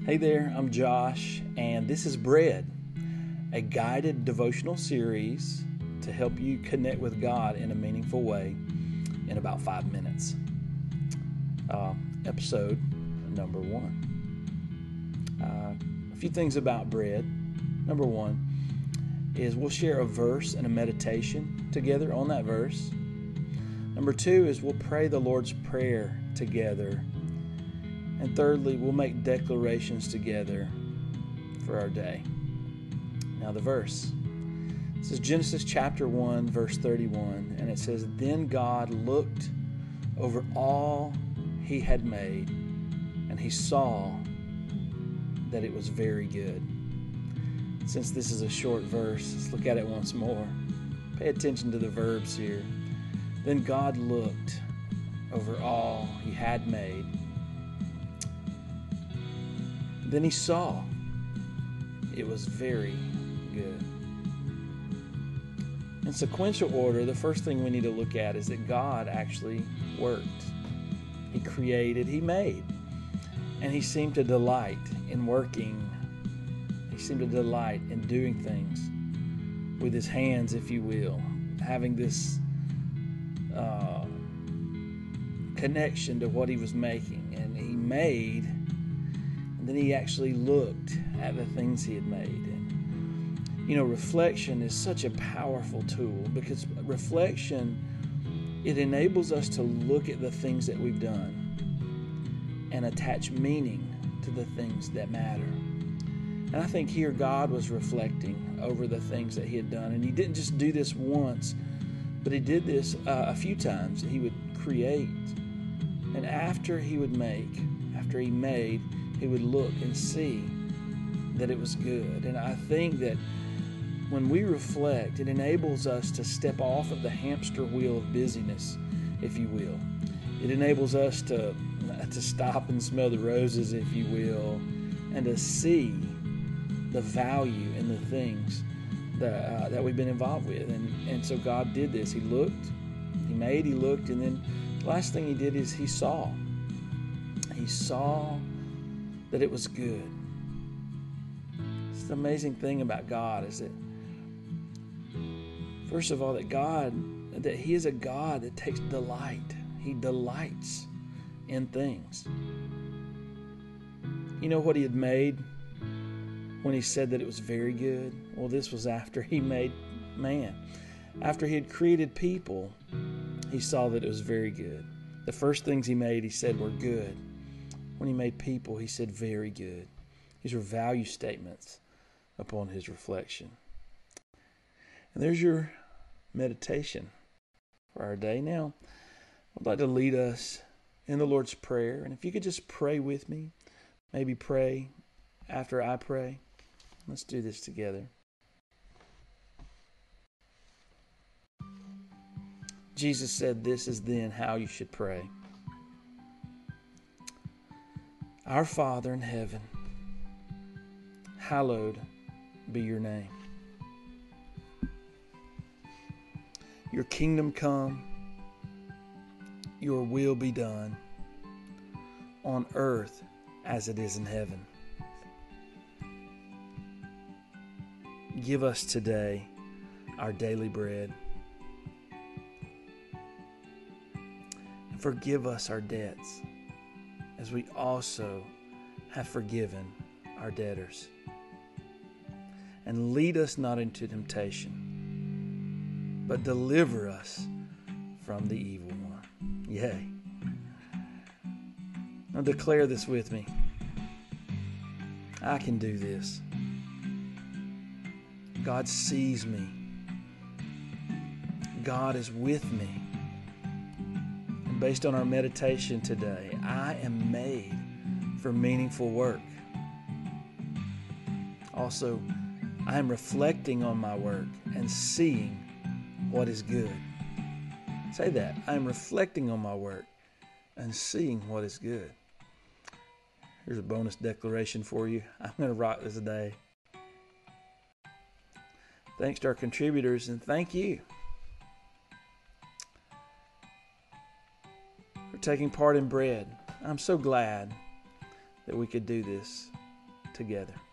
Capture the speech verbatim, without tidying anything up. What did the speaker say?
Hey there, I'm Josh, and this is Bread, a guided devotional series to help you connect with God in a meaningful way in about five minutes. Uh, episode number one. Uh, a few things about Bread. Number one is we'll share a verse and a meditation together on that verse. Number two is we'll pray the Lord's Prayer together. And thirdly, we'll make declarations together for our day. Now the verse. This is Genesis chapter one, verse thirty-one, and it says, "Then God looked over all he had made, and he saw that it was very good." Since this is a short verse, let's look at it once more. Pay attention to the verbs here. Then God looked over all he had made. Then he saw it was very good. In sequential order, the first thing we need to look at is that God actually worked. He created, he made, and he seemed to delight in working. He seemed to delight in doing things with his hands, if you will, having this uh, connection to what he was making. And he made, and then he actually looked at the things he had made. And, you know, reflection is such a powerful tool because reflection, it enables us to look at the things that we've done and attach meaning to the things that matter. And I think here God was reflecting over the things that he had done. And he didn't just do this once, but he did this uh, a few times. He would create, and after he would make, after he made, he would look and see that it was good. And I think that when we reflect, it enables us to step off of the hamster wheel of busyness, if you will. It enables us to, to stop and smell the roses, if you will, and to see the value in the things that, uh, that we've been involved with. And, and so God did this. He looked, he made, he looked, and then the last thing he did is he saw. He saw that it was good. It's the amazing thing about God is that, first of all, that God, that he is a God that takes delight. He delights in things. You know what he had made when he said that it was very good? Well, this was after he made man. After he had created people, he saw that it was very good. The first things he made, he said, were good. When he made people, he said, very good. These were value statements upon his reflection. And there's your meditation for our day. Now, I'd like to lead us in the Lord's Prayer. And if you could just pray with me, maybe pray after I pray. Let's do this together. Jesus said, "This is then how you should pray. Our Father in heaven, hallowed be your name. Your kingdom come, your will be done, on earth as it is in heaven. Give us today our daily bread. And forgive us our debts, as we also have forgiven our debtors. And lead us not into temptation, but deliver us from the evil one." Yea. Now declare this with me. I can do this. God sees me. God is with me. And based on our meditation today, I am made for meaningful work. Also, I am reflecting on my work and seeing what is good. Say that. I am reflecting on my work and seeing what is good. Here's a bonus declaration for you. I'm going to rock this day. Thanks to our contributors, and thank you for taking part in Bread. I'm so glad that we could do this together.